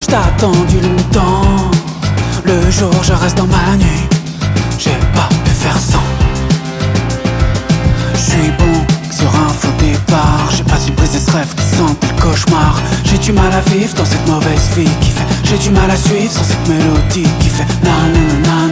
J't'ai attendu longtemps. Le jour je reste dans ma nuit. J'ai pas pu faire sans. J'suis bon sur un faux départ. J'ai pas su briser ce rêve qui sentait le cauchemar. J'ai du mal à vivre dans cette mauvaise vie qui fait. J'ai du mal à suivre sans cette mélodie qui fait na na na na